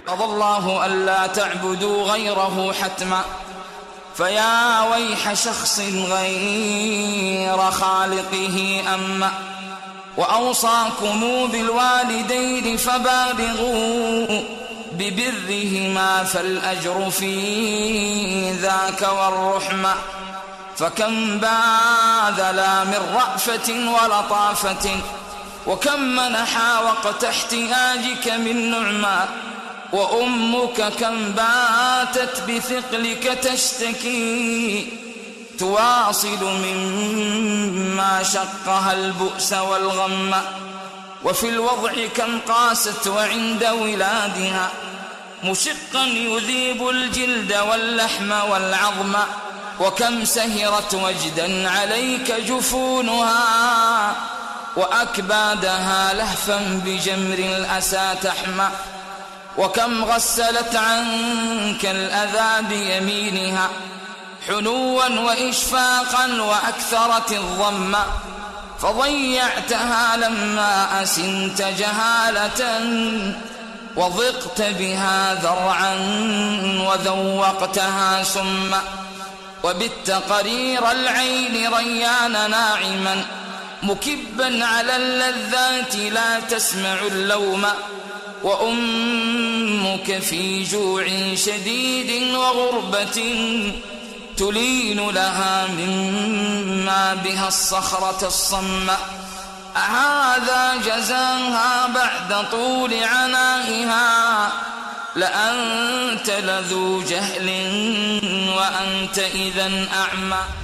قضى الله ألا تعبدوا غيره حتما، فيا ويح شخص غير خالقه أما. وأوصاكم بالوالدين فبالغوا ببرهما، فالأجر في ذاك والرحمة. فكم باذلا من رأفة ولطافة، وكم منحا وقت احتياجك من نعمة. وأمك كم باتت بثقلك تشتكي، تواصل مما شقها البؤس والغم. وفي الوضع كم قاست وعند ولادها، مشقا يذيب الجلد واللحم والعظم. وكم سهرت وجدا عليك جفونها، وأكبادها لهفا بجمر الأسى تحمى. وكم غسلت عنك الأذى بيمينها، حنوا وإشفاقا وأكثرت الضم. فضيعتها لما أسنت جهالة، وضقت بها ذرعا وذوقتها سما. وبت قرير العين ريان ناعما، مكبا على اللذات لا تسمع اللوم. وأمك في جوع شديد وغربة، تلين لها مما بها الصخرة الصم. أهذا جزاها بعد طول عنائها، لأنت لذو جهل وأنت إذن أعمى.